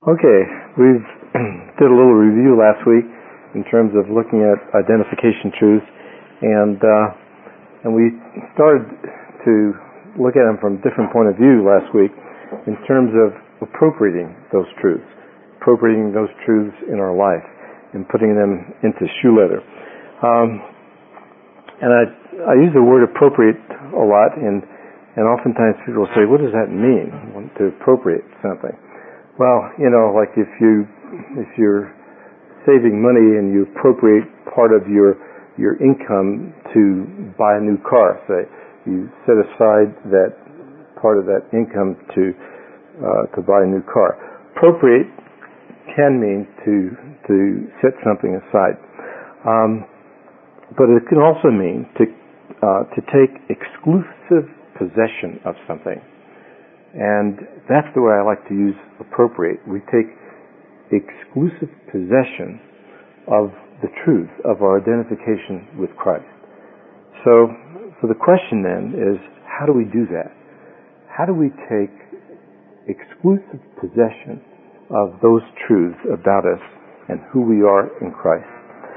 Okay, we did a little review last week in terms of looking at identification truths, and we started to look at them from a different point of view last week in terms of appropriating those truths in our life and putting them into shoe leather. And I use the word appropriate a lot, and oftentimes people say, what does that mean, to appropriate something? Well, like if you're saving money and you appropriate part of your income to buy a new car, say, you set aside that part of that income to buy a new car. Appropriate can mean to set something aside, but it can also mean to take exclusive possession of something. And that's the way I like to use appropriate. We take exclusive possession of the truth of our identification with Christ. So the question then is, how do we do that? How do we take exclusive possession of those truths about us and who we are in Christ?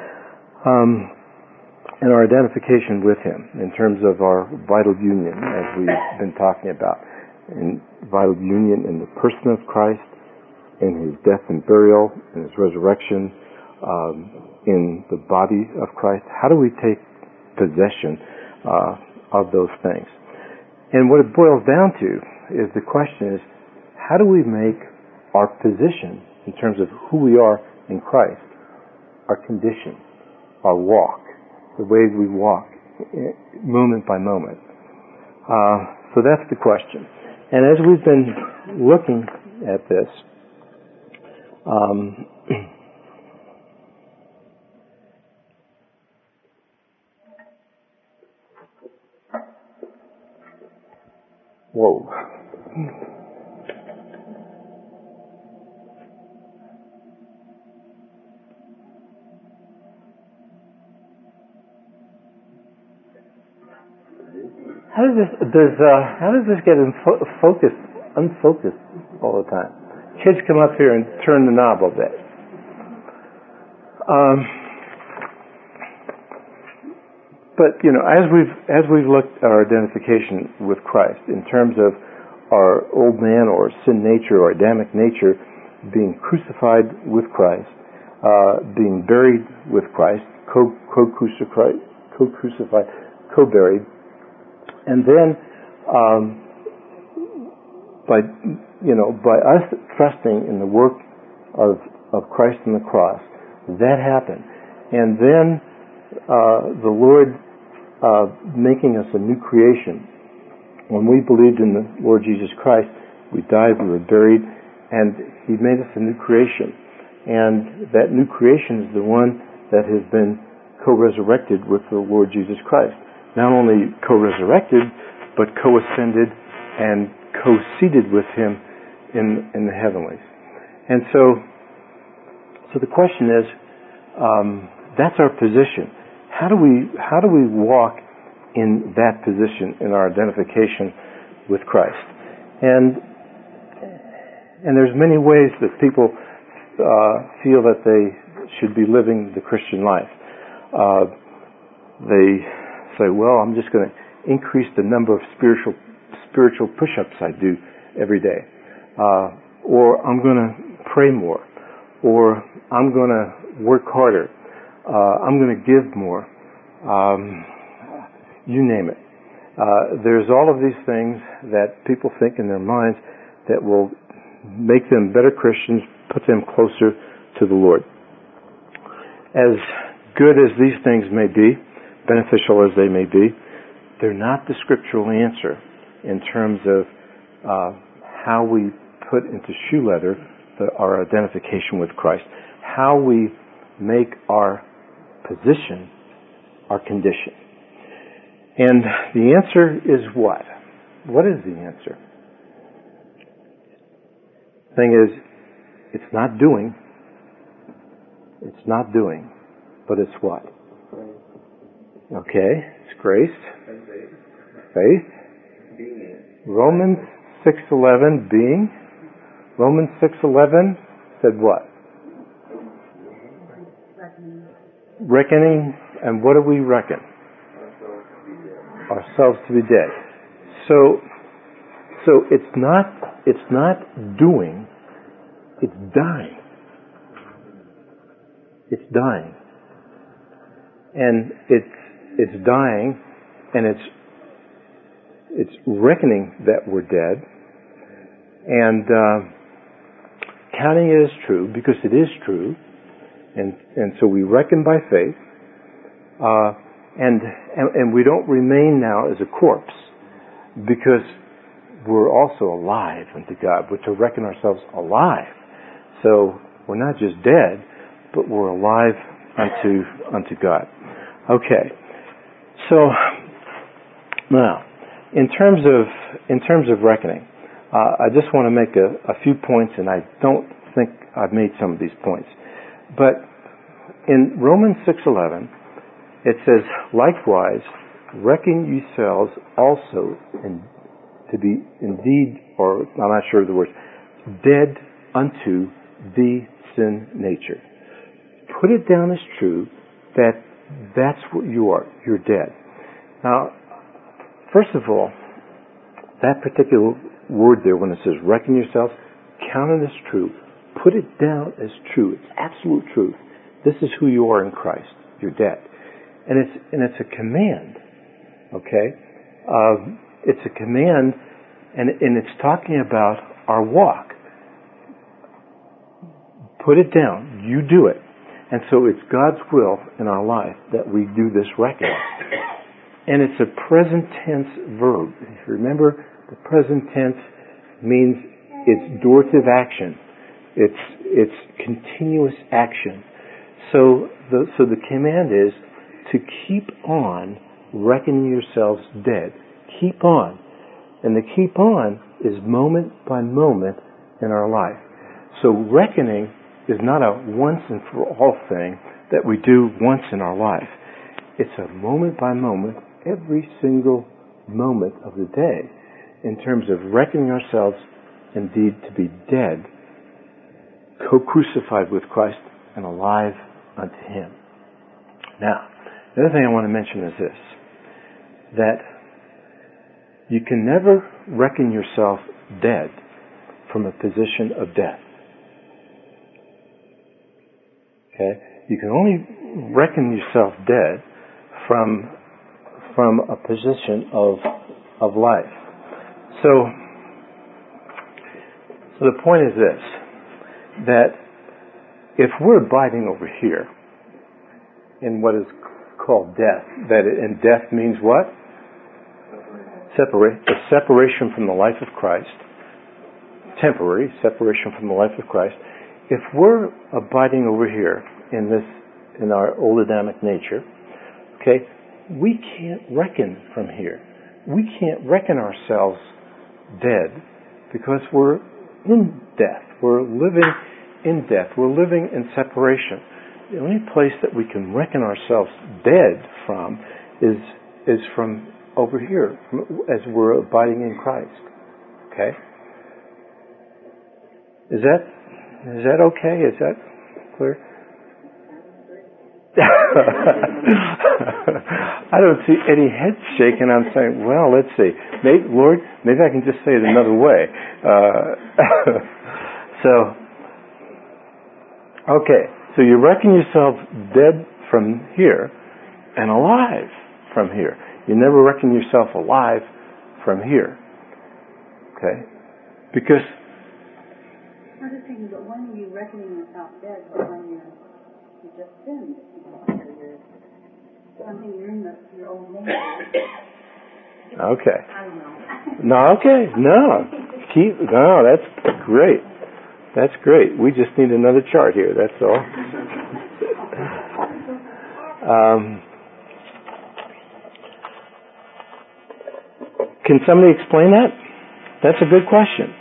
And our identification with Him in terms of our vital union, as we've been talking about. In vital union in the person of Christ, in His death and burial, in His resurrection, in the body of Christ. How do we take possession of those things? And what it boils down to is the question is, how do we make our position in terms of who we are in Christ, our condition, our walk, the way we walk, moment by moment? So that's the question. And as we've been looking at this, whoa. How does this get unfocused all the time? Kids come up here and turn the knob a bit. But as we've looked at our identification with Christ in terms of our old man or sin nature or Adamic nature being crucified with Christ, being buried with Christ, co-crucified, co-buried. And then, by us trusting in the work of Christ on the cross, that happened. And then, the Lord making us a new creation. When we believed in the Lord Jesus Christ, we died, we were buried, and He made us a new creation. And that new creation is the one that has been co-resurrected with the Lord Jesus Christ. Not only co-resurrected, but co-ascended and co-seated with Him in the heavenlies. And so the question is, that's our position. How do we walk in that position in our identification with Christ? And there's many ways that people feel that they should be living the Christian life. They say, well, I'm just going to increase the number of spiritual push-ups I do every day, or I'm going to pray more, or I'm going to work harder, I'm going to give more, you name it. There's all of these things that people think in their minds that will make them better Christians, put them closer to the Lord. As good as these things may be, beneficial as they may be, they're not the scriptural answer in terms of how we put into shoe leather our identification with Christ, how we make our position our condition. And the answer is what? What is the answer? The thing is, it's not doing, but it's what? Okay, it's grace, faith, Romans 6:11, being, Romans 6:11, Said what? Reckoning, and what do we reckon? Ourselves to be dead. So it's not doing, it's dying. It's dying. And it's dying, and it's reckoning that we're dead, and counting it as true, because it is true, and so we reckon by faith, and we don't remain now as a corpse, because we're also alive unto God. We're to reckon ourselves alive. So we're not just dead, but we're alive unto God. Okay. So now, in terms of reckoning, I just want to make a few points, and I don't think I've made some of these points. But in Romans 6:11, it says, "Likewise, reckon yourselves also to be indeed," or I'm not sure of the words, "dead unto the sin nature." Put it down as true that that's what you are. You're dead. Now, first of all, that particular word there, when it says reckon yourselves, count it as true. Put it down as true. It's absolute truth. This is who you are in Christ. You're dead. And it's a command. Okay? It's a command, and it's talking about our walk. Put it down. You do it. And so it's God's will in our life that we do this reckoning. And it's a present tense verb. If you remember, the present tense means it's durative action. It's continuous action. So the command is to keep on reckoning yourselves dead. Keep on. And the keep on is moment by moment in our life. So reckoning is not a once and for all thing that we do once in our life. It's a moment by moment, every single moment of the day, in terms of reckoning ourselves indeed to be dead, co-crucified with Christ and alive unto Him. Now, the other thing I want to mention is this, that you can never reckon yourself dead from a position of death. Okay? You can only reckon yourself dead from a position of life. So the point is this, that if we're abiding over here in what is called death, and death means what? A separation from the life of Christ, temporary separation from the life of Christ. If we're abiding over here in our old Adamic nature, okay, we can't reckon from here. We can't reckon ourselves dead because we're in death. We're living in death. We're living in separation. The only place that we can reckon ourselves dead from is from over here, as we're abiding in Christ. Okay? Is that okay? Is that clear? I don't see any heads shaking. I'm saying, well, let's see. Lord, maybe I can just say it another way. So you reckon yourself dead from here and alive from here. You never reckon yourself alive from here. Okay? Because I'm just thinking, but when are you reckoning yourself dead, but when you just sinned? You're in your old nature. Okay. I don't know. No, that's great. That's great. We just need another chart here, that's all. Can somebody explain that? That's a good question.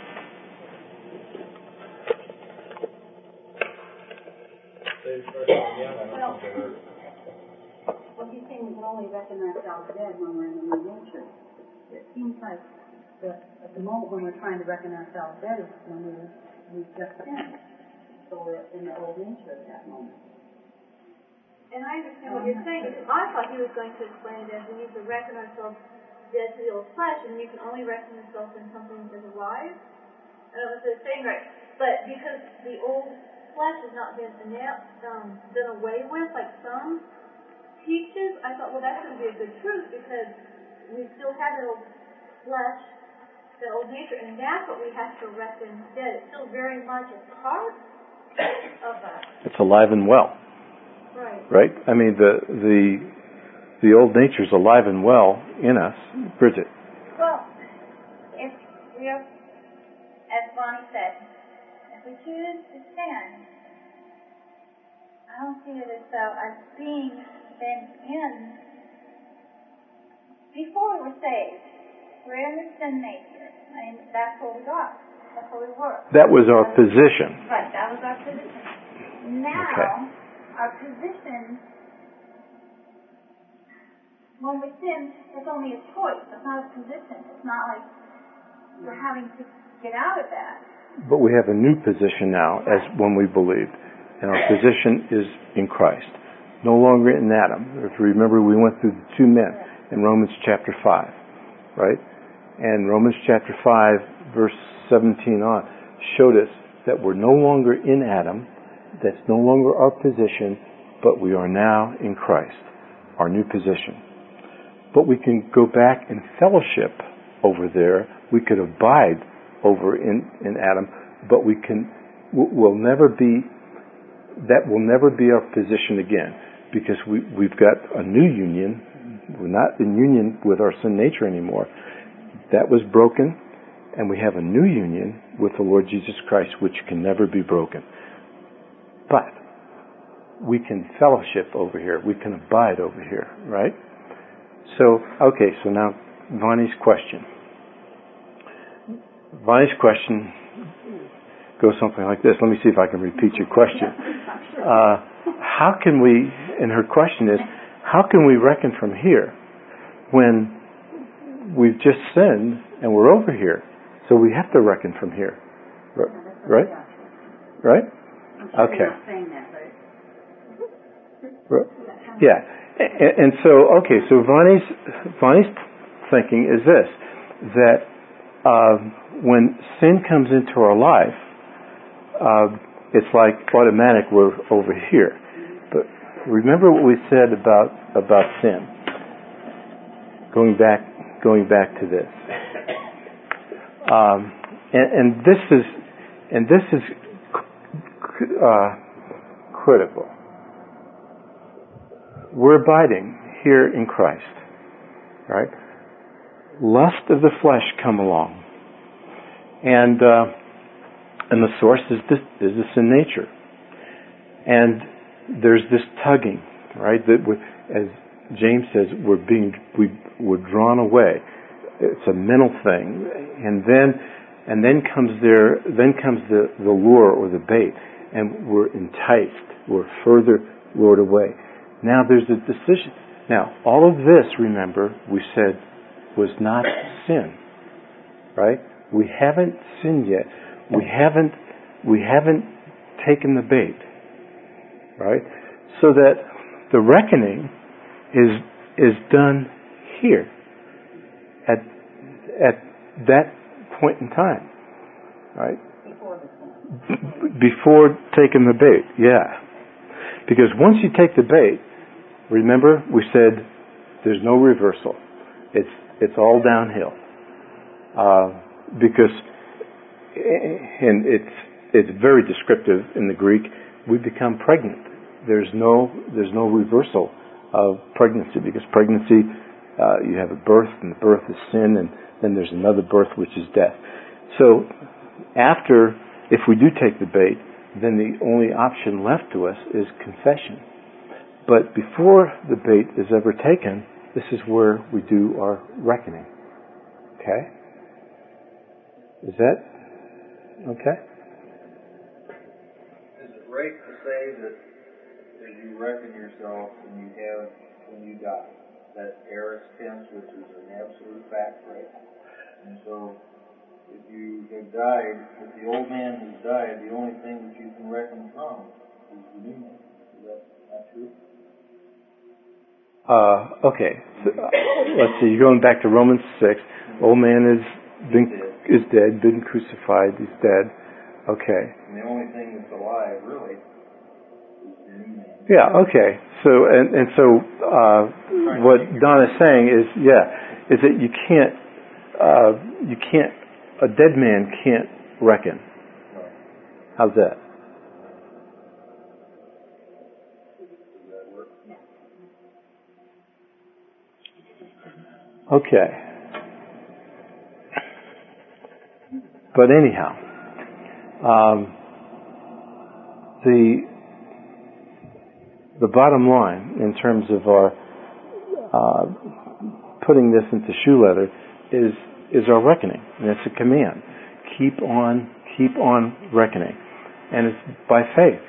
Well, he's saying we can only reckon ourselves dead when we're in the new nature. It seems like at the moment when we're trying to reckon ourselves dead is when we've just sinned. So we're in the old nature at that moment. And I understand what you're saying, because I thought he was going to explain it as we need to reckon ourselves dead to the old flesh, and you can only reckon yourself when something is alive. I don't know if they're saying right, but because the old flesh has not been done away with, like some teaches, I thought, well, that's going to be a good truth, because we still have that old flesh, that old nature, and that's what we have to reckon dead. It's still very much a part of us. It's alive and well. Right? I mean, the old nature's alive and well in us. Bridget. Well, if we are, as Bonnie said, if we choose to sin, I don't see it as though us being been in before we were saved. We're in the sin nature. I mean, that's where we are. That's where we were. That was our position. Right, that was our position. Now, our position, when we sin, it's only a choice. It's not a position. It's not like we're having to get out of that. But we have a new position now as when we believed. And our position is in Christ. No longer in Adam. If you remember, we went through the two men in Romans chapter 5. Right? And Romans chapter 5, verse 17 on, showed us that we're no longer in Adam. That's no longer our position, but we are now in Christ, our new position. But we can go back and fellowship over there. We could abide over in Adam, but we'll never be, that will never be our position again, because we've got a new union. We're not in union with our sin nature anymore. That was broken, and we have a new union with the Lord Jesus Christ, which can never be broken. But we can fellowship over here. We can abide over here, right? So now Vonnie's question. Vonnie's question goes something like this. Let me see if I can repeat your question. How can we, and her question is, how can we reckon from here when we've just sinned and we're over here? So we have to reckon from here. Right? Right? Okay. Yeah. And so Vonnie's thinking is this, that when sin comes into our life, it's like automatic we're over here. But remember what we said about sin. Going back to this. And this is critical. We're abiding here in Christ, right? Lust of the flesh come along, and the source is the sin nature, and there's this tugging, right? That as James says, we're drawn away. It's a mental thing, and then comes the lure or the bait, and we're enticed. We're further lured away. Now there's a decision. Now all of this, remember, we said was not sin, right? We haven't sinned yet. We haven't taken the bait, right? So that the reckoning is done here at that point in time, right? Before taking the bait, yeah. Because once you take the bait, remember we said there's no reversal. It's all downhill. Because, and it's very descriptive in the Greek, we become pregnant. There's no reversal of pregnancy, because pregnancy, you have a birth, and the birth is sin, and then there's another birth, which is death. So if we do take the bait, then the only option left to us is confession. But before the bait is ever taken, this is where we do our reckoning. Okay? Is that okay? Is it right to say that as you reckon yourself when you die, that aorist tense, which is an absolute fact, right? And so if you have died, if the old man has died, the only thing that you can reckon from is the new man. Is that not true? Okay. So, let's see. You're going back to Romans 6. Old man is dead, been crucified. He's dead. Okay. And the only thing that's alive, really, is the new man. Yeah. Okay. So so what Don is saying is that you can't a dead man can't reckon. How's that? Does that work? Okay. But anyhow, the bottom line in terms of our putting this into shoe leather is our reckoning, and it's a command. Keep on reckoning, and it's by faith.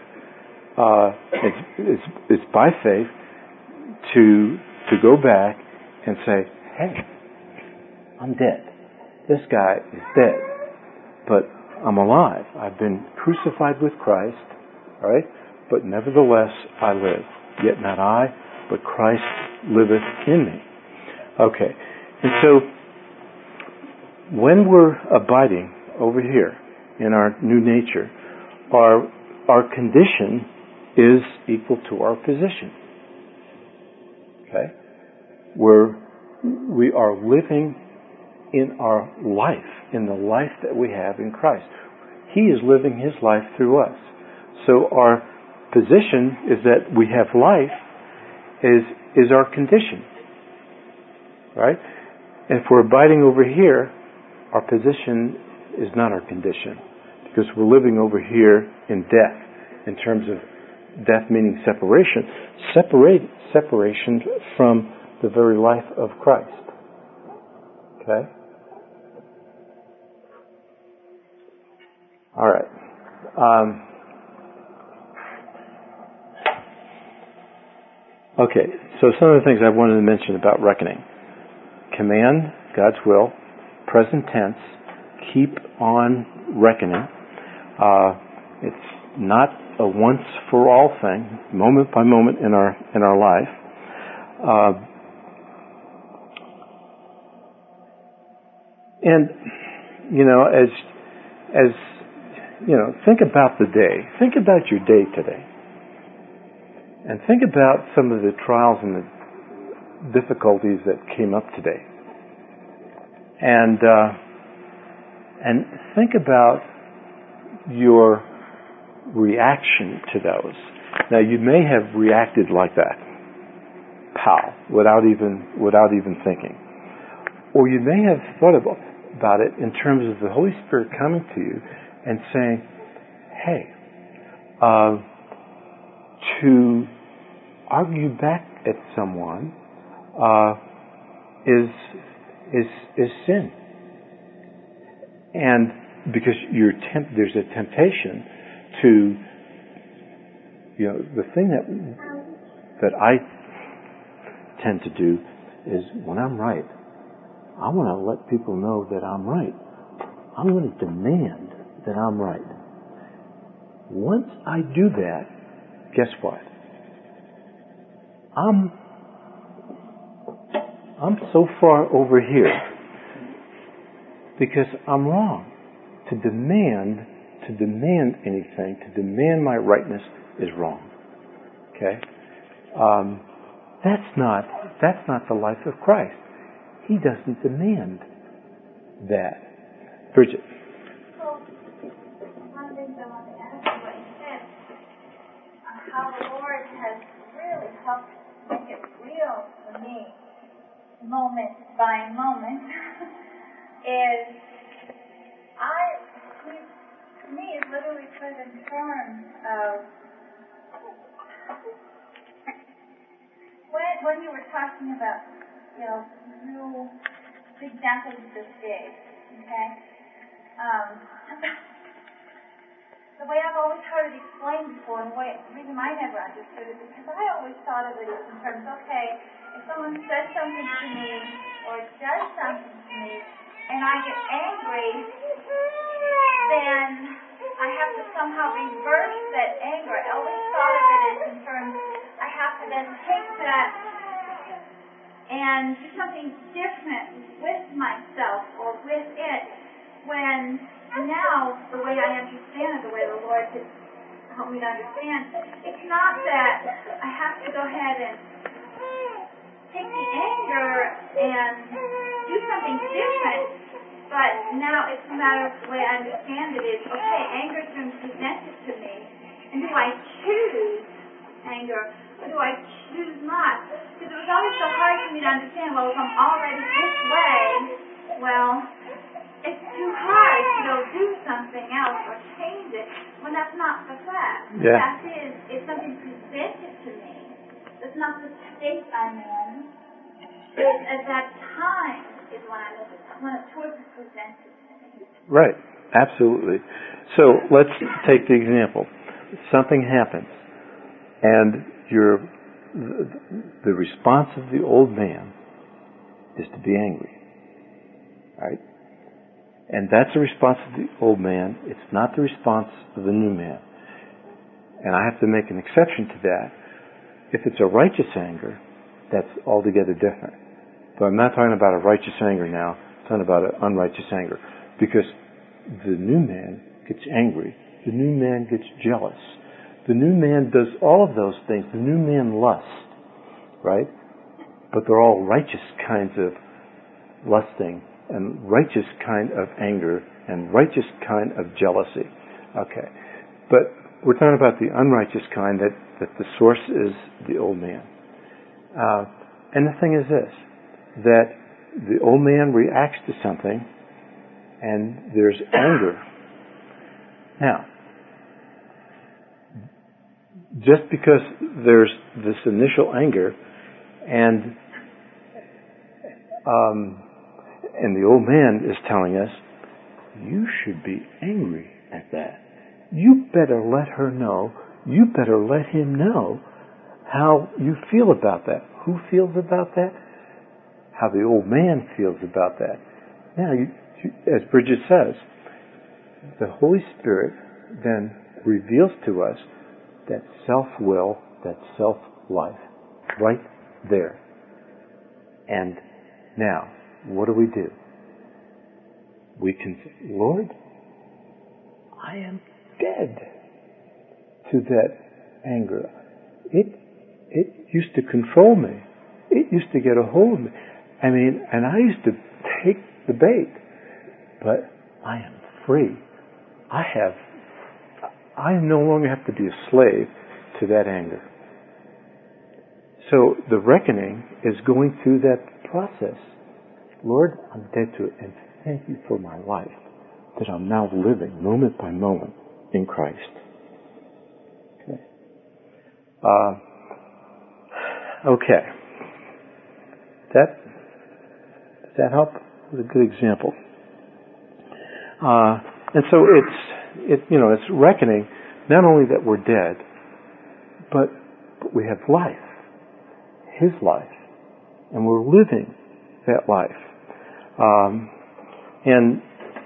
It's by faith to go back and say, hey, I'm dead. This guy is dead, but I'm alive. I've been crucified with Christ, all right? But nevertheless I live. Yet not I, but Christ liveth in me. Okay. And so when we're abiding over here in our new nature, our condition is equal to our position. Okay? We are living in our life, in the life that we have in Christ. He is living His life through us. So our position is that we have life is our condition. Right? And if we're abiding over here, our position is not our condition, because we're living over here in death, in terms of death meaning separation. Separation from the very life of Christ. Okay? All right. Okay, so some of the things I wanted to mention about reckoning. Command, God's will, present tense, keep on reckoning. It's not a once for all thing, moment by moment in our life. And as think about the day. Think about your day today. And think about some of the trials and the difficulties that came up today. And think about your reaction to those. Now, you may have reacted like that, pow, without even thinking. Or you may have thought about it in terms of the Holy Spirit coming to you and saying, hey, to argue back at someone is sin. And because there's a temptation to, the thing that I tend to do is when I'm right, I want to let people know that I'm right. I'm going to demand that I'm right. Once I do that, guess what? I'm so far over here because I'm wrong. To demand anything, to demand my rightness is wrong. Okay? That's not the life of Christ. He doesn't demand that. Bridget. So, one of the things I want to ask you what you said, how the Lord has really helped make it real for me, moment by moment, is to me, it's literally put in terms of when you were talking about, you the examples you just gave, okay? The way I've always heard it explained before, and the reason I never understood it, because I always thought of it in terms, okay, if someone says something to me or does something to me, and I get angry, then I have to somehow reverse that anger. I always thought of it as in terms, I have to then take that and do something different with myself or with it, when now the way I understand it, the way the Lord has helped me to understand, it's not that I have to go ahead and take the anger and do something different, but now it's a matter of the way I understand it is, okay, anger's been presented to me, and do I choose anger, or do I choose not? Because it was always so hard for me to understand, well, if I'm already this way, well, it's too hard to go do something else or change it when that's not the fact. The fact is, if something's presented to me, it's not the state I'm in. It's at that time is when a choice is presented to me. Right. Absolutely. So let's take the example. Something happens, and the response of the old man is to be angry. Right? And that's the response of the old man. It's not the response of the new man. And I have to make an exception to that. If it's a righteous anger, that's altogether different. But I'm not talking about a righteous anger now. I'm talking about an unrighteous anger. Because the new man gets angry. The new man gets jealous. The new man does all of those things. The new man lusts. Right? But they're all righteous kinds of lusting, and righteous kind of anger, and righteous kind of jealousy. Okay. But we're talking about the unrighteous kind, that the source is the old man. And the thing is this, that the old man reacts to something, and there's anger. Now, just because there's this initial anger, and the old man is telling us, you should be angry at that. You better let her know, you better let him know how you feel about that. Who feels about that? How the old man feels about that. Now, as Bridget says, the Holy Spirit then reveals to us that self-will, that self-life, right there. And now, what do? We can say, Lord, I am dead to that anger. It used to control me. It used to get a hold of me. I mean, and I used to take the bait. But I am free. I no longer have to be a slave to that anger. So the reckoning is going through that process. Lord, I'm dead to it, and thank you for my life, that I'm now living moment by moment in Christ. Okay. Okay. Does that help? It was a good example. And so it's reckoning not only that we're dead, but we have life, His life, and we're living that life. And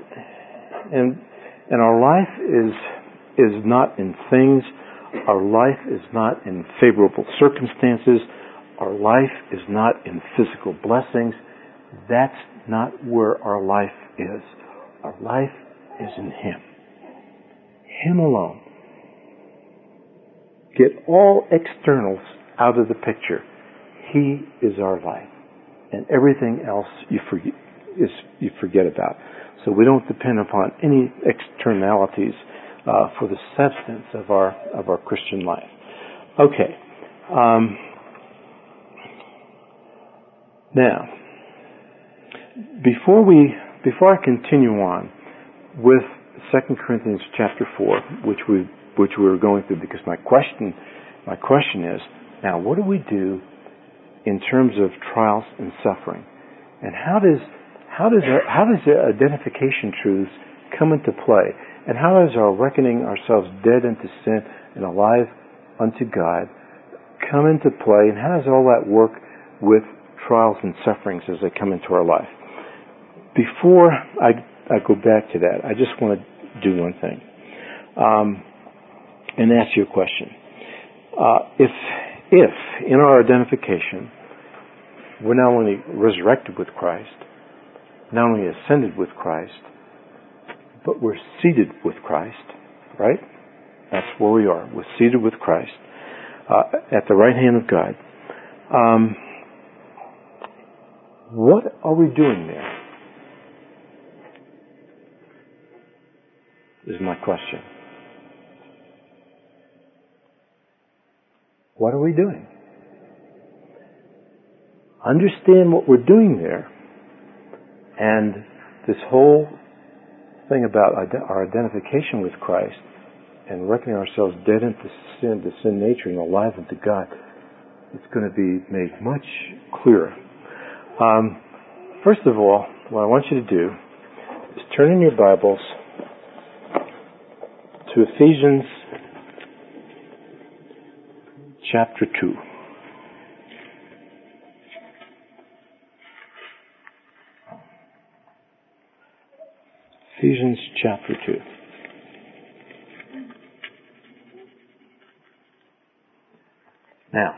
our life is not in things. Our life is not in favorable circumstances. Our life is not in physical blessings. That's not where our life is. Our life is in Him. Him alone. Get all externals out of the picture. He is our life. And everything else you forget about. So we don't depend upon any externalities for the substance of our Christian life. Okay. Now, before I continue on with 2 Corinthians chapter 4, which we were going through, because my question is, now what do we do in terms of trials and suffering, and how does the identification truths come into play, and how does our reckoning ourselves dead unto sin and alive unto God come into play, and how does all that work with trials and sufferings as they come into our life? Before I go back to that, I just want to do one thing. And ask you a question. If in our identification, we're not only resurrected with Christ, not only ascended with Christ, but we're seated with Christ, right? That's where we are. We're seated with Christ at the right hand of God. What are we doing there? Is my question. What are we doing? Understand what we're doing there. And this whole thing about our identification with Christ and reckoning ourselves dead into sin nature, and alive unto God, it's going to be made much clearer. First of all, what I want you to do is turn in your Bibles to Ephesians chapter 2. Ephesians chapter 2. Now,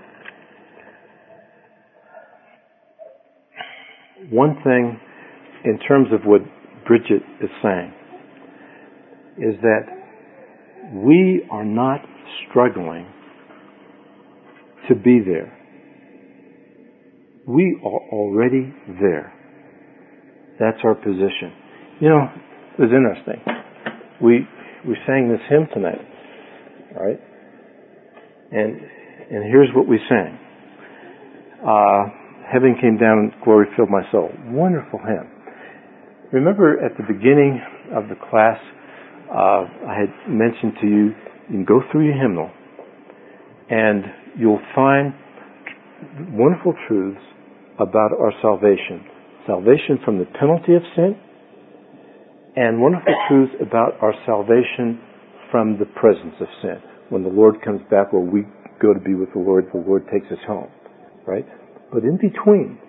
one thing in terms of what Bridget is saying is that we are not struggling to be there. We are already there. That's our position. You know, it was interesting. We sang this hymn tonight, all right? And here's what we sang. Heaven came down and glory filled my soul. Wonderful hymn. Remember at the beginning of the class, I had mentioned to you, you can go through your hymnal and you'll find wonderful truths about our salvation. Salvation from the penalty of sin, and wonderful truths about our salvation from the presence of sin. When the Lord comes back, or we go to be with the Lord takes us home, right? But in between,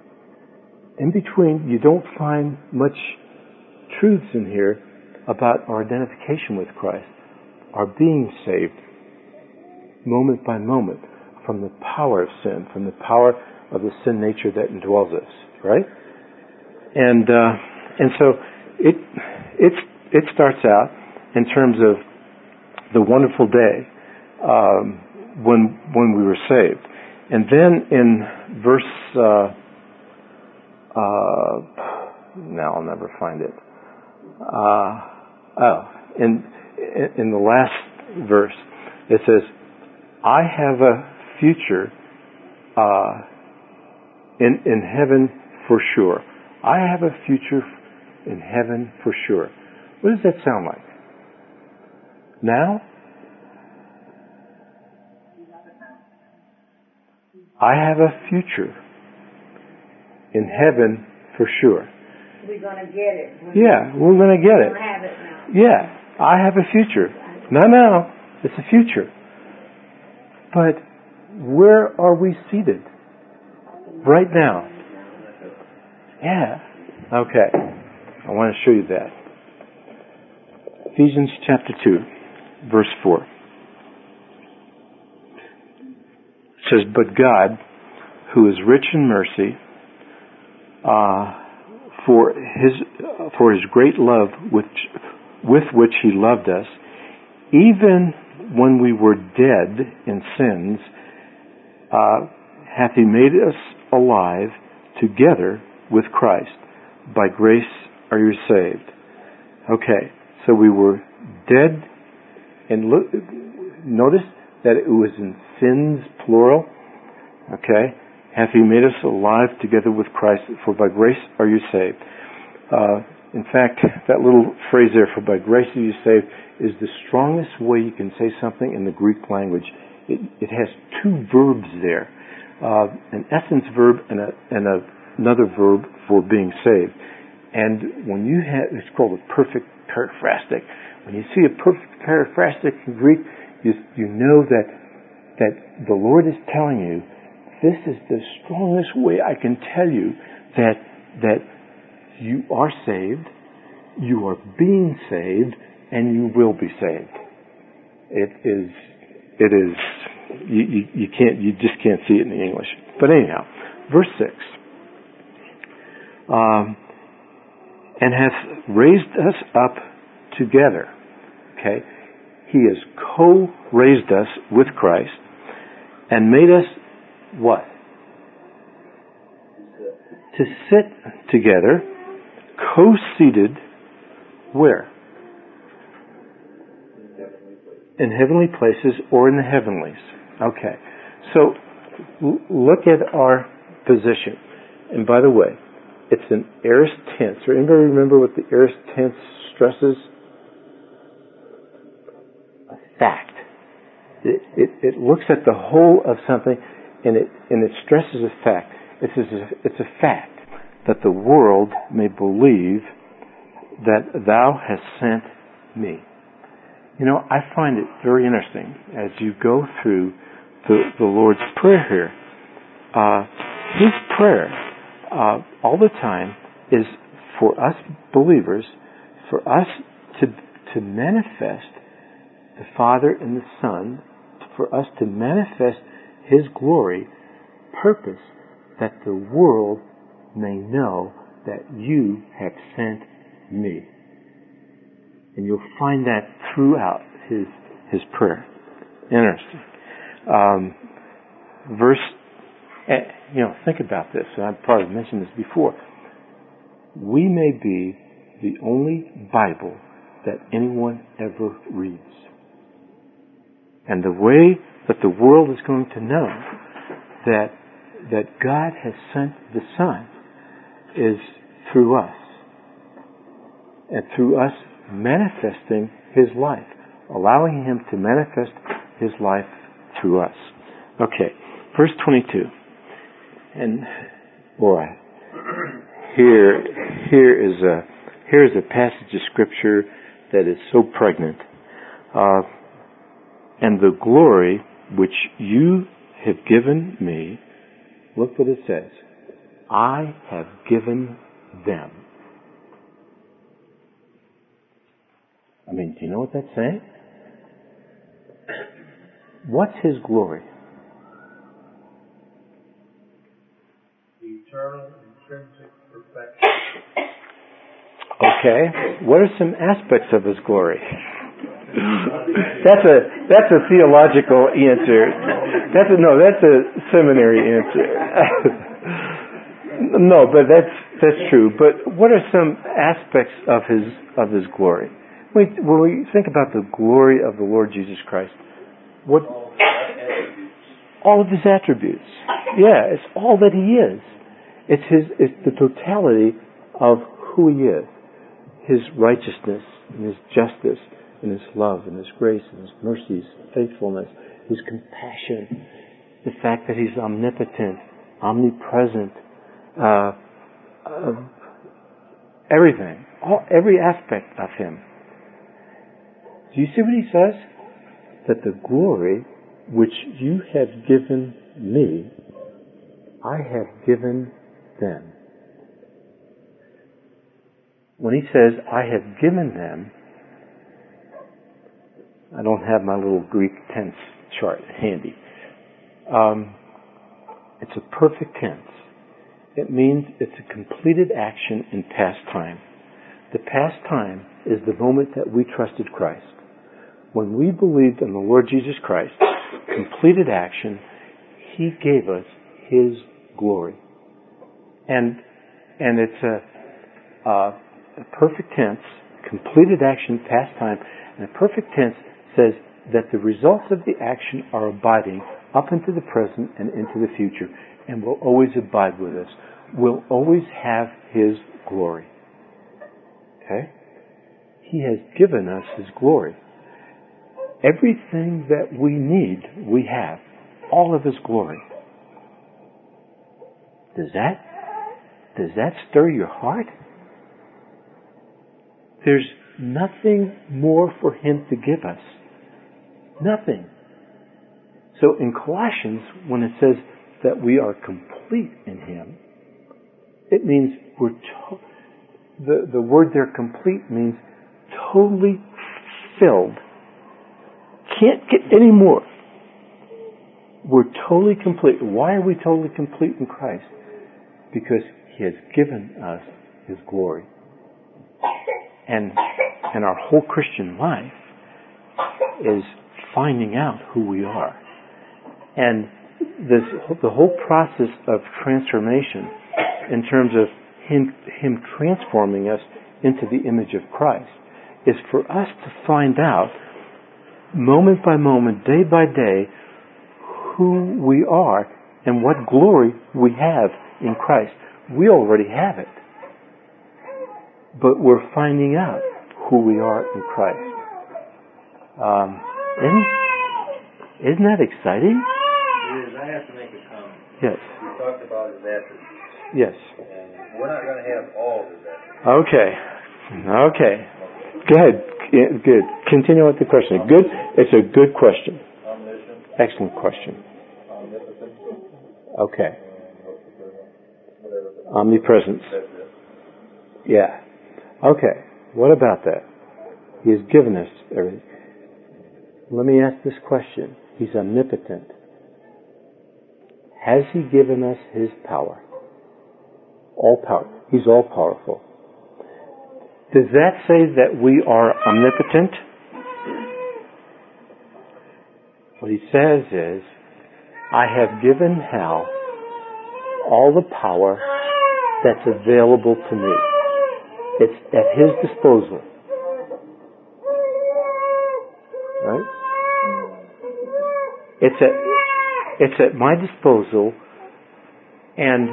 you don't find much truths in here about our identification with Christ, our being saved moment by moment from the power of sin, from the power of the sin nature that indwells us, right? And so it starts out in terms of the wonderful day when we were saved, and then in verse now I'll never find it. In the last verse it says, "I have a future in heaven for sure." I have a future in heaven for sure. What does that sound like? Now? I have a future in heaven for sure. We're going to get it. Yeah, we're going to get it. We're going to have it now. Yeah, I have a future. Not now. It's a future. But where are we seated? Right now. Yeah. Okay. I want to show you that. Ephesians chapter 2, verse 4. It says, "But God, who is rich in mercy, for his great love with which he loved us, even when we were dead in sins, hath he made us alive together with Christ. By grace are you saved." Okay, so we were dead, and notice that it was in sins, plural. Okay, hath he made us alive together with Christ, for by grace are you saved. In fact, that little phrase there, "for by grace are you saved," is the strongest way you can say something in the Greek language. It has two verbs there, an essence verb and another verb for being saved. And when you have, it's called a perfect periphrastic. When you see a perfect periphrastic in Greek, you know that the Lord is telling you, this is the strongest way I can tell you that you are saved, you are being saved, and you will be saved. You just can't see it in the English. But anyhow, verse 6. And hath raised us up together. Okay? He has co-raised us with Christ and made us what? To sit together, co-seated, where? In heavenly places or in the heavenlies. Okay. So, look at our position. And by the way, it's an aorist tense. Anybody remember what the aorist tense stresses? A fact. It looks at the whole of something and it stresses a fact. It says it's a fact that the world may believe that thou hast sent me. You know, I find it very interesting as you go through the Lord's Prayer here. His prayer all the time is for us believers, for us to manifest the Father and the Son, for us to manifest His glory, purpose, that the world may know that you have sent me. And you'll find that throughout his prayer. Interesting. Think about this, and I've probably mentioned this before. We may be the only Bible that anyone ever reads. And the way that the world is going to know that God has sent the Son is through us. And through us manifesting His life. Allowing Him to manifest His life through us. Okay, verse 22. And boy, here is a passage of Scripture that is so pregnant. And the glory which you have given me, look what it says. I have given them. I mean, do you know what that's saying? What's His glory? Eternal, intrinsic perfection. Okay. What are some aspects of His glory? That's a theological answer. That's a seminary answer. No, but that's true. But what are some aspects of His glory? When we think about the glory of the Lord Jesus Christ, what? All of His attributes. Yeah, it's all that He is. It's the totality of who He is. His righteousness and His justice and His love and His grace and His mercy, His faithfulness, His compassion, the fact that He's omnipotent, omnipresent, everything, every aspect of Him. Do you see what He says? That the glory which you have given me, I have given them. When He says, I have given them, I don't have my little Greek tense chart handy. It's a perfect tense. It means it's a completed action in past time. The past time is the moment that we trusted Christ. When we believed in the Lord Jesus Christ, completed action, He gave us His glory. And it's a perfect tense, completed action, past time, and a perfect tense says that the results of the action are abiding up into the present and into the future and will always abide with us. We'll always have His glory. Okay? He has given us His glory. Everything that we need, we have. All of His glory. Does that stir your heart? There's nothing more for Him to give us. Nothing. So in Colossians, when it says that we are complete in Him, it means the word there, complete, means totally filled. Can't get any more. We're totally complete. Why are we totally complete in Christ? Because He has given us His glory. And our whole Christian life is finding out who we are. And the whole process of transformation in terms of Him transforming us into the image of Christ is for us to find out moment by moment, day by day, who we are and what glory we have in Christ. We already have it. But we're finding out who we are in Christ. Isn't that exciting? It is. I have to make a comment. Yes. We talked about His attributes. Yes. And we're not going to have all of His attributes. Okay. Go ahead. Good. Continue with the question. Good. It's a good question. Omniscient. Excellent question. Omnipotent. Okay. Whatever. Omnipresence. That's it. Yeah. Okay. What about that? He has given us everything. Let me ask this question. He's omnipotent. Has He given us His power? All power. He's all powerful. Does that say that we are omnipotent? What He says is, I have given Hal all the power that's available to me. It's at His disposal. Right? It's at my disposal. And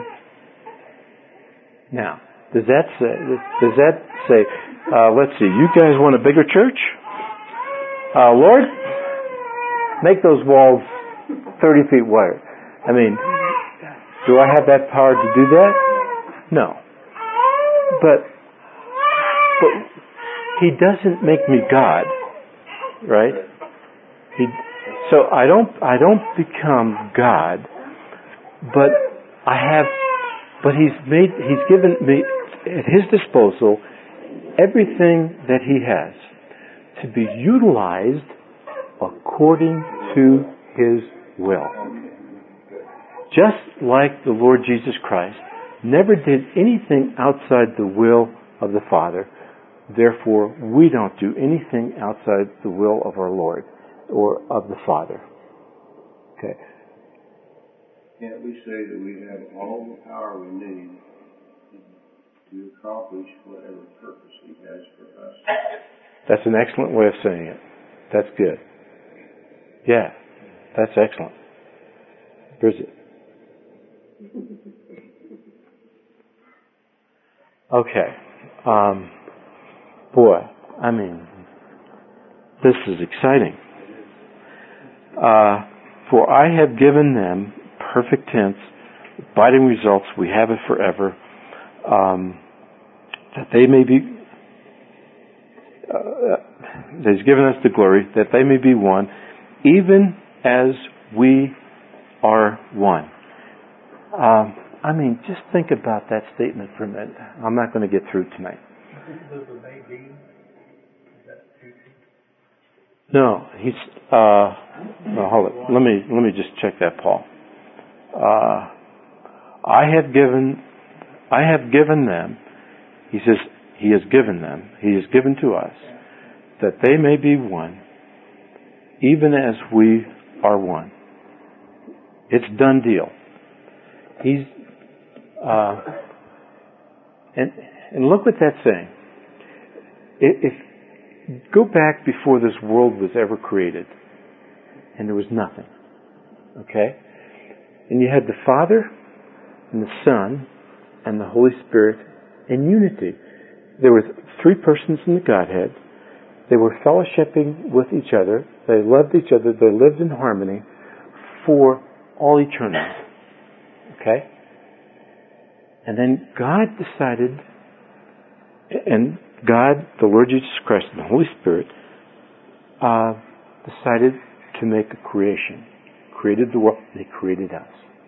now, does that say, let's see, you guys want a bigger church? Lord, make those walls 30 feet wider. I mean, do I have that power to do that? No. But He doesn't make me God, right? So I don't become God, but He's given me at His disposal everything that He has to be utilized according to His will. Just like the Lord Jesus Christ never did anything outside the will of the Father, therefore we don't do anything outside the will of our Lord or of the Father. Okay. Can't we say that we have all the power we need to accomplish whatever purpose He has for us? That's an excellent way of saying it. That's good. Yeah, that's excellent. Bridget. Okay. Boy, I mean, this is exciting. For I have given them, perfect tense, abiding results, we have it forever, that they may be, He's given us the glory, that they may be one, even as we are one. I mean, just think about that statement for a minute. I'm not going to get through tonight. No, he's. No, hold it. Let me just check that, Paul. I have given them. He says He has given them. He has given to us that they may be one, even as we are one. It's done deal. He's. And look what that's saying. If go back before this world was ever created, and there was nothing. Okay? And you had the Father, and the Son, and the Holy Spirit in unity. There were three persons in the Godhead. They were fellowshipping with each other. They loved each other. They lived in harmony for all eternity. Okay? And then God decided, and God, the Lord Jesus Christ, and the Holy Spirit decided to make a creation. Created the world. They created us.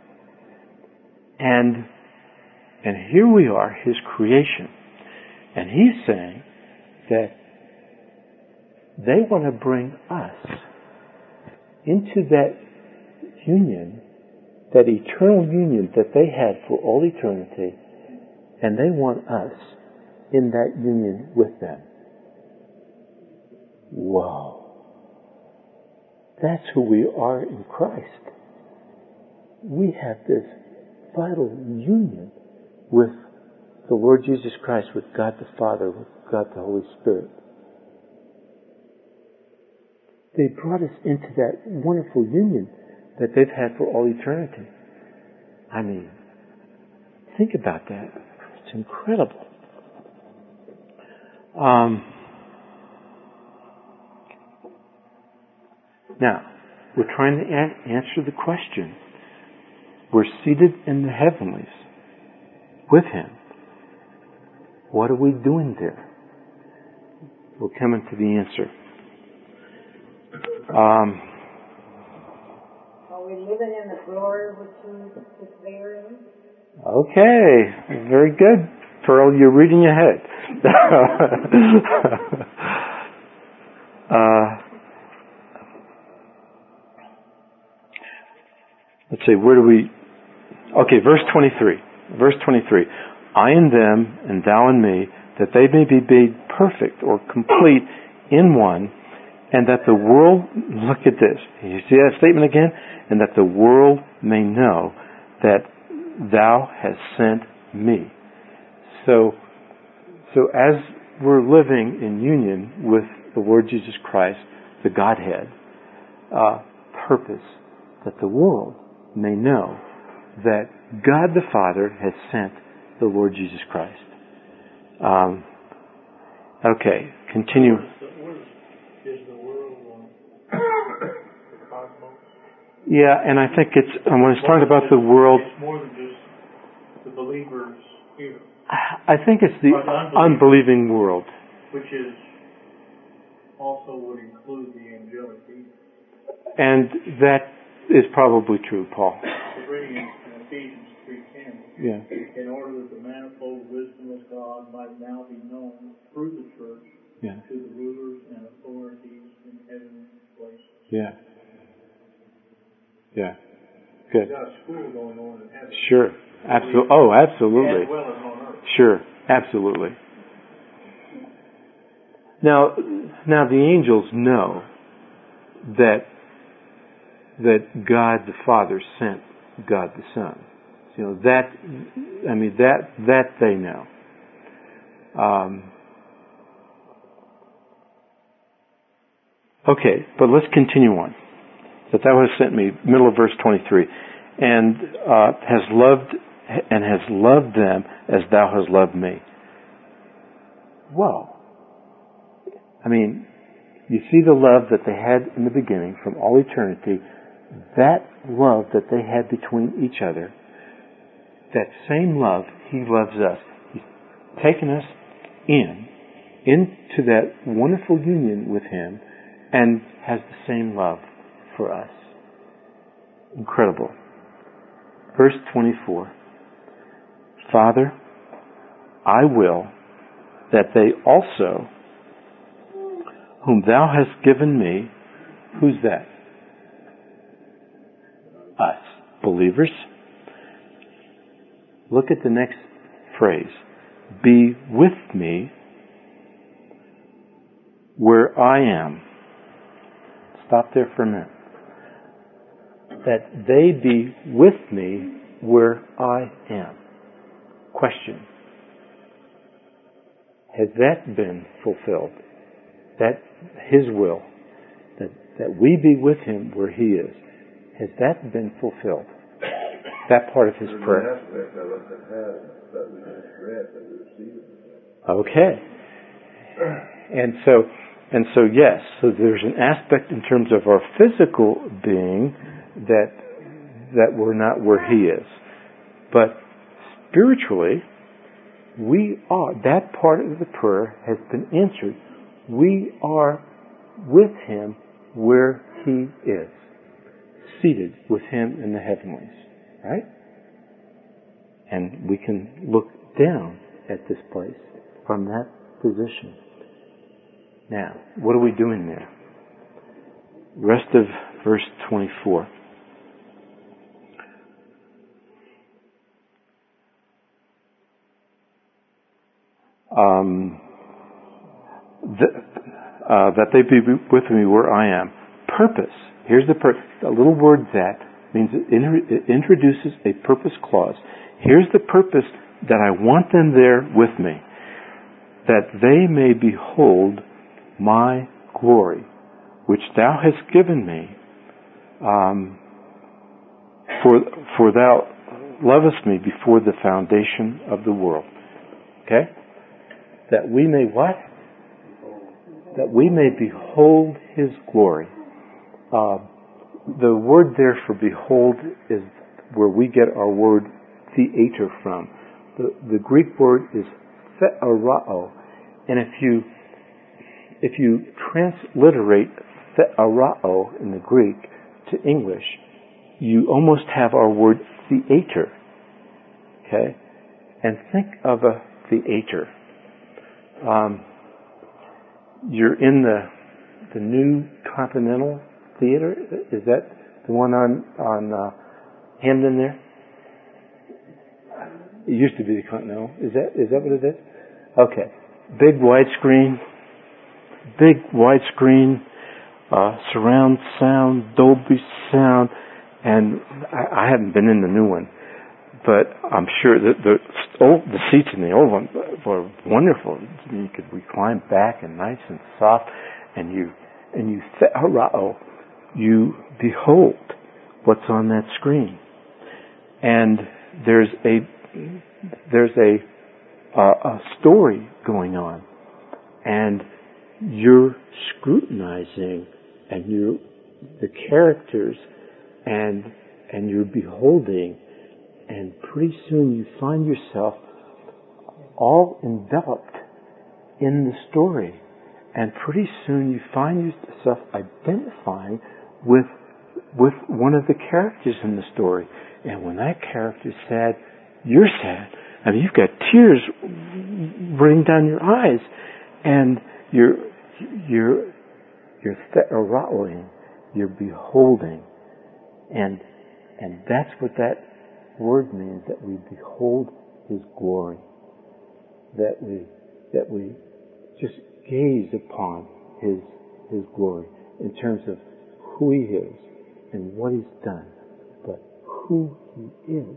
And here we are, His creation. And He's saying that they want to bring us into that union, that eternal union that they had for all eternity, and they want us in that union with them. Whoa. That's who we are in Christ. We have this vital union with the Lord Jesus Christ, with God the Father, with God the Holy Spirit. They brought us into that wonderful union that they've had for all eternity. I mean, think about that. It's incredible. Now, we're trying to answer the question. We're seated in the heavenlies with Him. What are we doing there? We're coming to the answer. Are we living in the glory which is there? Okay, very good. Pearl, you're reading ahead. Let's see, where do we... Okay, verse 23. Verse 23. I in them, and thou in me, that they may be made perfect or complete in one, and that the world... Look at this. You see that statement again? And that the world may know that thou hast sent me. So as we're living in union with the Lord Jesus Christ, the Godhead, purpose that the world may know that God the Father has sent the Lord Jesus Christ. Okay, continue. Is the world the cosmos? Yeah, and I think when it's talking about the world... It's more than just the believers here. I think it's the unbelieving world. Which is also would include the angelic beings. And that is probably true, Paul. We're reading in Ephesians 3:10. Yeah. In order that the manifold wisdom of God might now be known through the church to the rulers and authorities in heavenly places. Yeah. Yeah. Good. We've got a school going on in heaven. Sure. Absolutely. Oh, absolutely. As well as on earth. Sure. Absolutely. Now the angels know that God the Father sent God the Son. You know, that they know. Okay, but let's continue on. That thou hast sent me, middle of verse 23, and has loved them as thou hast loved me. Whoa. I mean, you see the love that they had in the beginning from all eternity, that love that they had between each other, that same love, He loves us. He's taken us into that wonderful union with Him and has the same love for us. Incredible. Verse 24. Father, I will that they also, whom thou hast given me, who's that? Us, believers. Look at the next phrase. Be with me where I am. Stop there for a minute. That they be with me where I am. Question. Has that been fulfilled? That His will, that we be with Him where He is, has that been fulfilled? That part of His prayer. Okay. And so yes, so there's an aspect in terms of our physical being that we're not where He is. But spiritually, we are, that part of the prayer has been answered. We are with Him where He is, seated with Him in the heavenlies, right? And we can look down at this place from that position. Now, what are we doing there? Rest of verse 24. That they be with me where I am. Purpose. Here's the purpose. A little word that means it introduces a purpose clause. Here's the purpose that I want them there with me. That they may behold my glory, which thou hast given me. For thou lovest me before the foundation of the world. Okay? That we may what? That we may behold His glory. The word there for behold is where we get our word theater from. The Greek word is theorao. And if you transliterate theorao in the Greek to English, you almost have our word theater. Okay? And think of a theater. You're in the new Continental Theater. Is that the one on Hamden there? It used to be the Continental. Is that what it is? Okay. Big widescreen, surround sound, Dolby sound, and I haven't been in the new one, but I'm sure that the seats in the old one were wonderful. You could recline back and nice and soft, and you behold what's on that screen, and there's a story going on, and you're scrutinizing, and the characters, and you're beholding, and pretty soon you find yourself all enveloped in the story, and pretty soon you find yourself identifying with one of the characters in the story, and when that character's sad, you're sad. I mean, you've got tears running down your eyes, and you're theoraoing, you're beholding, and that's what that word means, that we behold His glory, that we just gaze upon His glory in terms of who He is and what He's done, but who He is.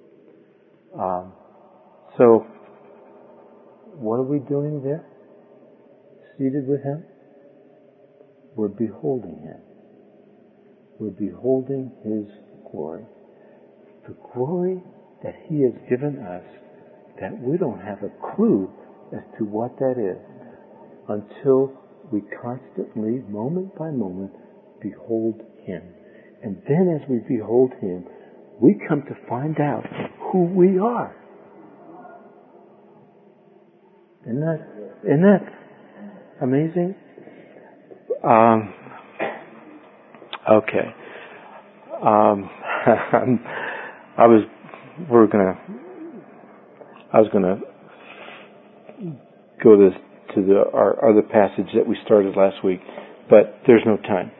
So, what are we doing there? Seated with Him? We're beholding Him. We're beholding His glory. The glory that He has given us, that we don't have a clue as to what that is until we constantly, moment by moment, behold Him. And then as we behold Him, we come to find out who we are. Isn't that amazing? Okay. I was gonna go to our other passage that we started last week, but there's no time.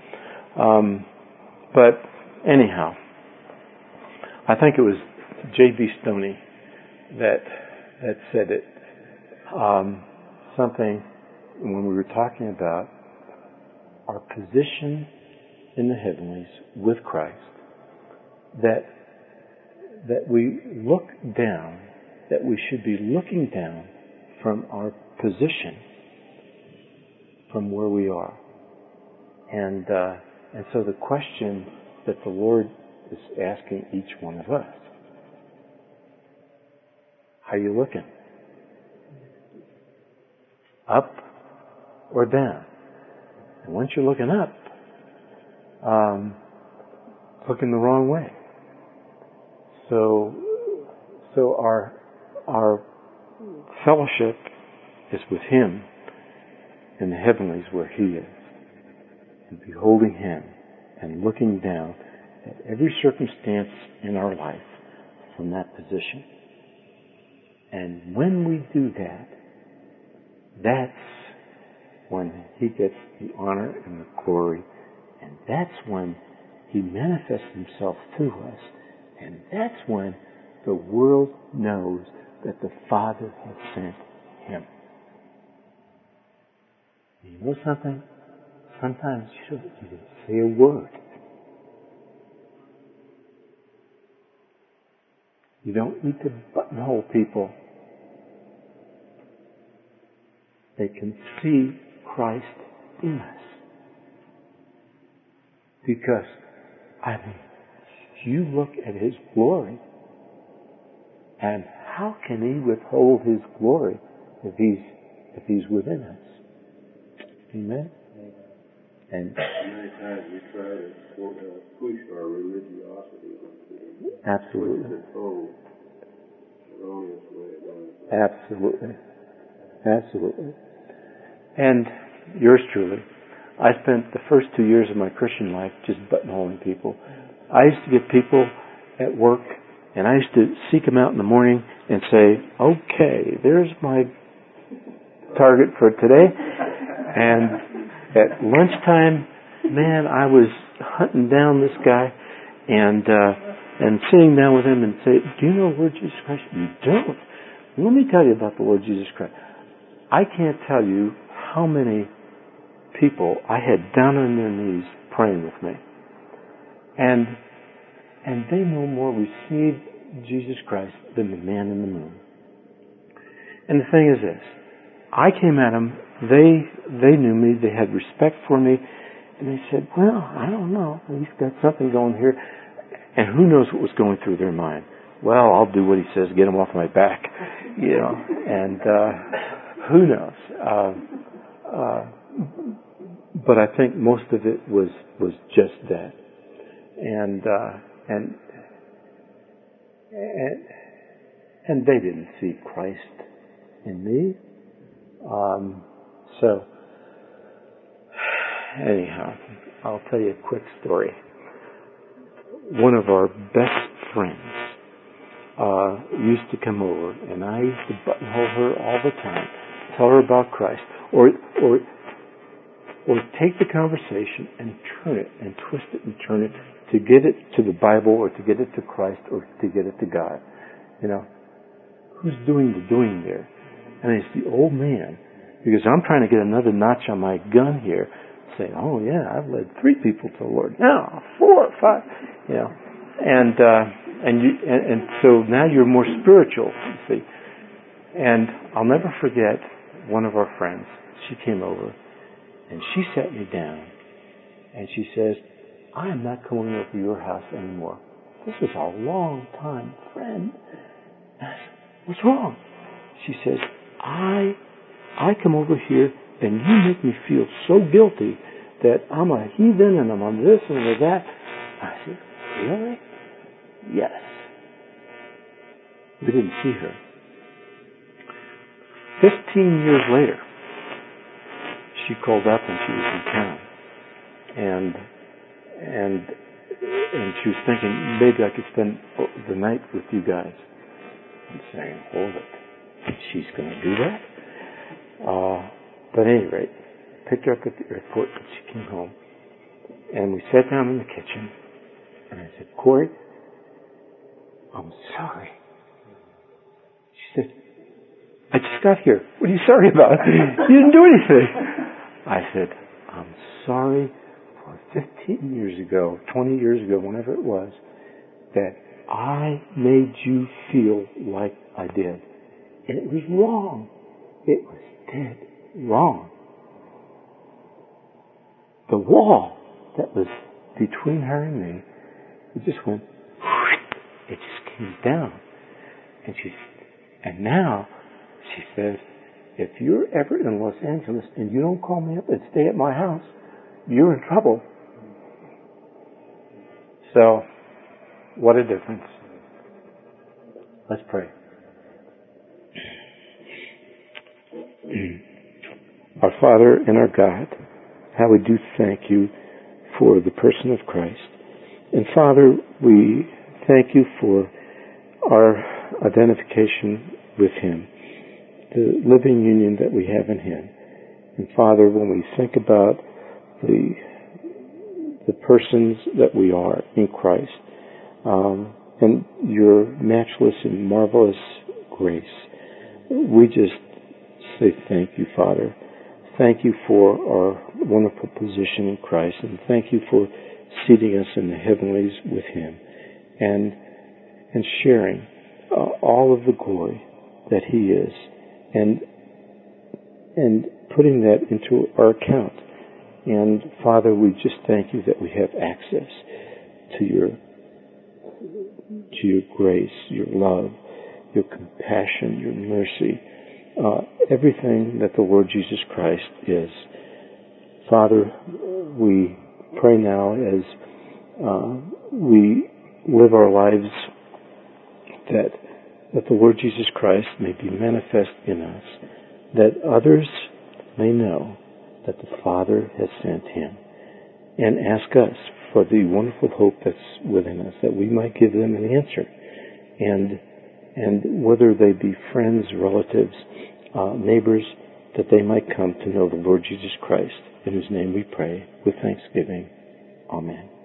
But anyhow, I think it was J.B. Stoney that said it. Something when we were talking about our position in the heavenlies with Christ, that we look down, that we should be looking down from our position, from where we are. And so the question that the Lord is asking each one of us, how are you looking? Up or down? And once you're looking up, looking the wrong way. So our fellowship is with Him in the heavenlies where He is, and beholding Him and looking down at every circumstance in our life from that position. And when we do that, when He gets the honor and the glory. And that's when He manifests Himself to us. And that's when the world knows that the Father has sent Him. You know something? Sometimes you don't say a word. You don't need to buttonhole people. They can see Christ in us. Because, you look at His glory, and how can He withhold His glory if He's within us? Amen? And many times we try to push our religiosity. Absolutely. Push it forward. Erroneous way of doing it. Absolutely. Absolutely. And yours truly. I spent the first 2 years of my Christian life just buttonholing people. I used to get people at work, and I used to seek them out in the morning and say, okay, there's my target for today. And at lunchtime, man, I was hunting down this guy and sitting down with him and say, do you know the Lord Jesus Christ? You don't. Let me tell you about the Lord Jesus Christ. I can't tell you how many people I had down on their knees praying with me. And they no more received Jesus Christ than the man in the moon. And the thing is this, I came at them, they knew me, they had respect for me, and they said, well, I don't know, he's got something going here. And who knows what was going through their mind? Well, I'll do what he says, get him off my back, and who knows? But I think most of it was just that. And they didn't see Christ in me. So, anyhow, I'll tell you a quick story. One of our best friends used to come over, and I used to buttonhole her all the time, tell her about Christ, or take the conversation and turn it and twist it and turn it to get it to the Bible or to get it to Christ or to get it to God. Who's doing the doing there? And it's the old man, because I'm trying to get another notch on my gun here, saying, oh yeah, I've led 3 people to the Lord. Now 4 or 5, and so now you're more spiritual, you see. And I'll never forget one of our friends. She came over and she sat me down and she says, I am not coming over to your house anymore. This was a long time friend. I said, what's wrong? She says, I come over here and you make me feel so guilty that I'm a heathen and I'm on this and I'm that. I said, really? Yes. We didn't see her. 15 years later, she called up and she was in town. And she was thinking, maybe I could spend the night with you guys. I'm saying, hold it. She's going to do that? But at any rate, picked her up at the airport and she came home. And we sat down in the kitchen and I said, Corey, I'm sorry. She said, I just got here. What are you sorry about? You didn't do anything. I said, I'm sorry for 15 years ago, 20 years ago, whenever it was, that I made you feel like I did. And it was wrong. It was dead wrong. The wall that was between her and me, it just went, it just came down. And now she says, if you're ever in Los Angeles and you don't call me up and stay at my house, you're in trouble. So, what a difference. Let's pray. Our Father and our God, how we do thank you for the person of Christ. And Father, we thank you for our identification with Him, the living union that we have in Him. And Father, when we think about the persons that we are in Christ, and your matchless and marvelous grace, we just say thank you, Father. Thank you for our wonderful position in Christ, and thank you for seating us in the heavenlies with Him, and sharing all of the glory that He is, and putting that into our account. And Father, we just thank you that we have access to your grace, your love, your compassion, your mercy, everything that the Lord Jesus Christ is. Father, we pray now as we live our lives that the Lord Jesus Christ may be manifest in us, that others may know that the Father has sent Him, and ask us for the wonderful hope that's within us, that we might give them an answer. And whether they be friends, relatives, neighbors, that they might come to know the Lord Jesus Christ, in whose name we pray with thanksgiving. Amen.